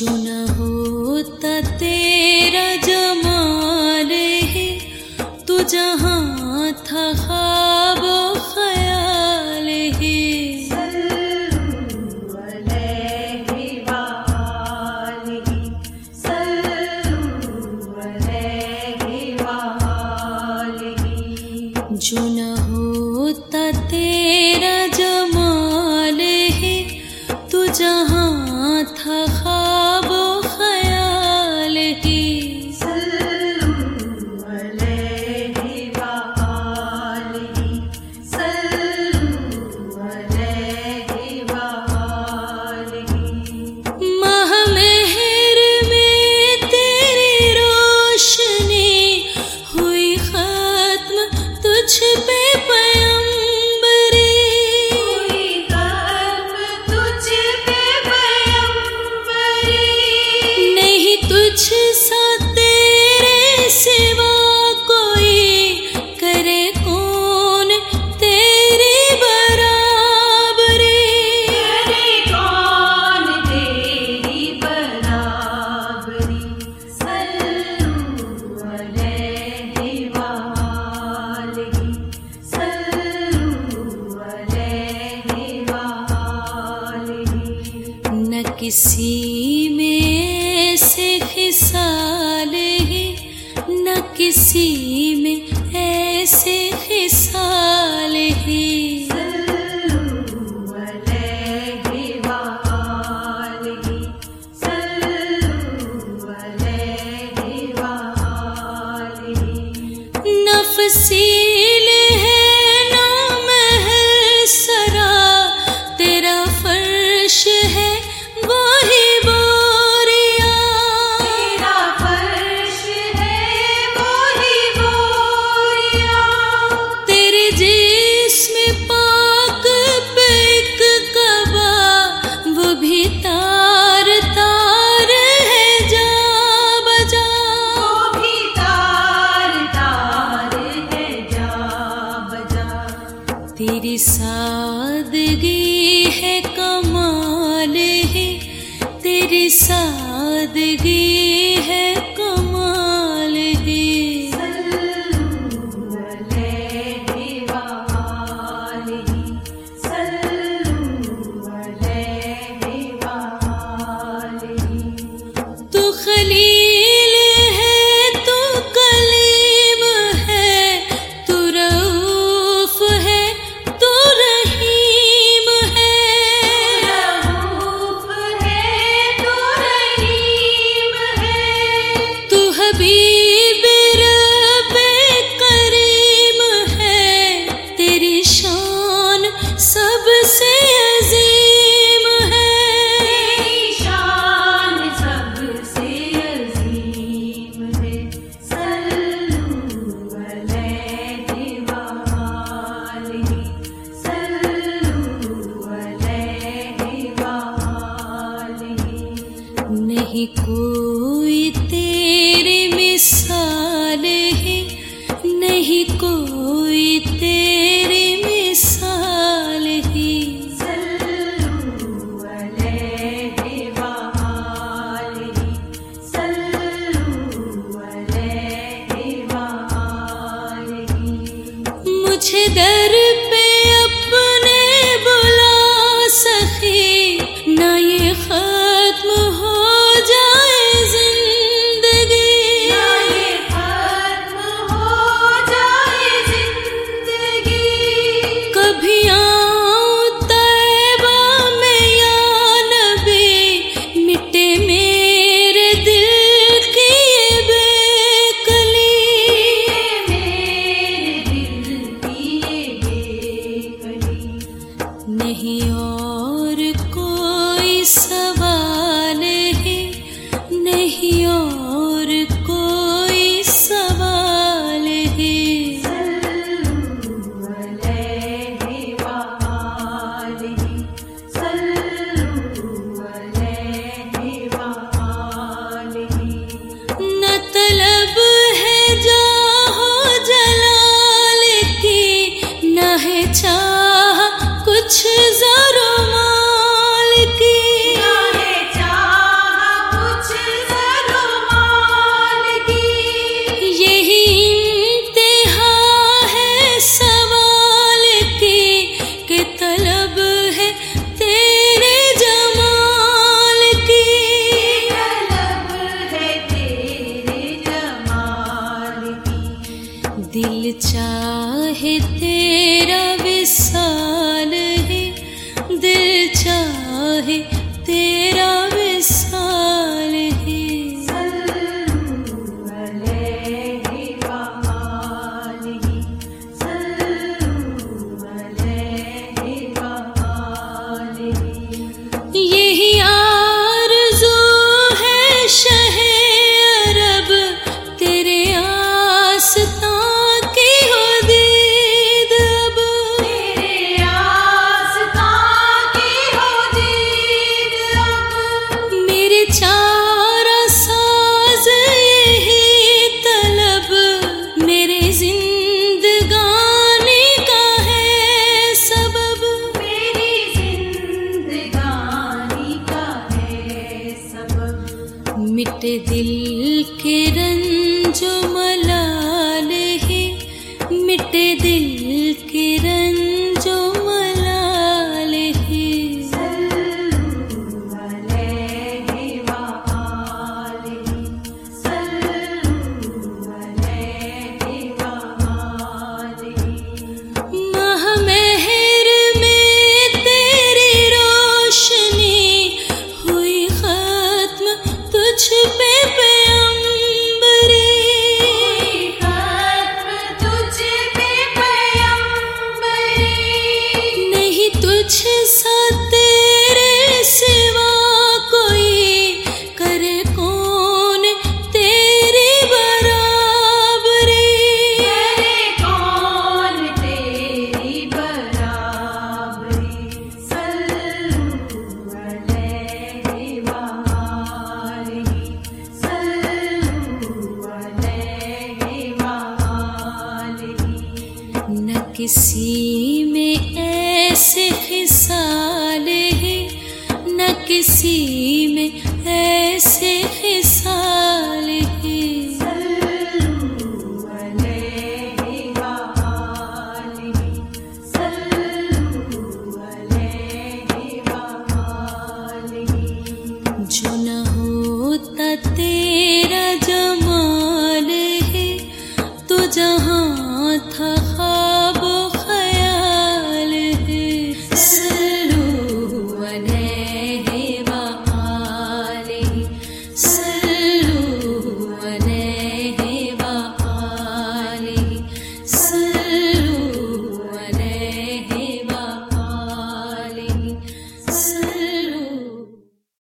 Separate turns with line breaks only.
जो न होता तेरा जमाल है, तू जहाँ था ख्वाब ख्याल है। जो न होता तेरा जमाल है, तू जहाँ था ख्वाब ख्याल है। महमेहर में तेरी रोशनी हुई खत्म, तुझ पे पैगंबरी हुई खत्म, तुझ पे पैगंबरी। नहीं तुझ सा तेरे सिवा कोई, करे कौन तेरी बराबरी, करे कौन तेरी बराबरी। सल्लल्लाहु अलैहि वालैहि, सल्लल्लाहु अलैहि वालैहि। न किसी में ऐसे खिसाल है, न किसी में ऐसे खिसाल है। सल्लल्लाहु अलैहि वालैहि, सल्लल्लाहु अलैहि वालैहि। न फसील है न महल सरा, तेरा फर्श है वही बोरिया, तेरा फर्श है वही बोरिया। तेरे जिस्म पाक पे एक कबा, वो भी तार तार है जा बजा, वो भी तार तार है जा बजा। तेरी सादगी है कमाल है, तेरी सादगी है कमाल है। सल्लल्लाहु अलैहि वालैहि, सल्लल्लाहु अलैहि वालैहि। तू खलील है, तू कलीम है, तू रऊफ है, तू रहीम है, रऊफ है, तू रहीम है। तू हबीब रब्बे करीम है, तेरी शान सबसे अजीम है, तेरी शान सबसे अजीम है। सल्लल्लाहु अलैहि वालैहि, सल्लल्लाहु अलैहि वालैहि। नहीं कोई तेरी मिसाल है, नहीं कोई तेरी मिसाल है। सल्लल्लाहु अलैहि वालैहि, सल्लल्लाहु अलैहि वालैहि। मुझे दर पे अपने बुला सखी, ना ये खत्म हो जाए जिंदगी, ना ये खत्म हो जाए जिंदगी। कभी आऊं तैबा में या नबी, मिटे मेरे दिल की ये बेकली, मेरे दिल की ये बेकली। नहीं और कोई सवाल है, नहीं और कोई सवाल है। सल्लल्लाहु अलैहि वालैहि, सल्लल्लाहु अलैहि वालैहि। न तलब है जाहो जलाल की, न है चाह कुछ ज़रो माल की, न है चाह है तेरा विशाल है। यही आरज़ू है शहे अरब तेरे आस्तां की हो दीद अब, तेरे आस्तां की हो दीद अब। मेरे चारा साज यही तलब मेरे जिंदगानी का है सबब, मेरी जिंदगानी का है सबब। मिटे दिल के रंजो मलाल है, मिटे दिल के रंजो मलाल है। महमेहर में तेरी रोशनी हुई खत्म तुझ पे पैगंबरी, खत्म तुझ पे पैगंबरी। नहीं तुझ सा तेरे सिवा कोई करे कौन तेरी बराबरी, करे कौन तेरी बराबरी। सल्लु अलैहि वआलिहि, सल्लु अलैहि वआलिहि। न किसी में ऐसे खिसाल है, न किसी में ऐसे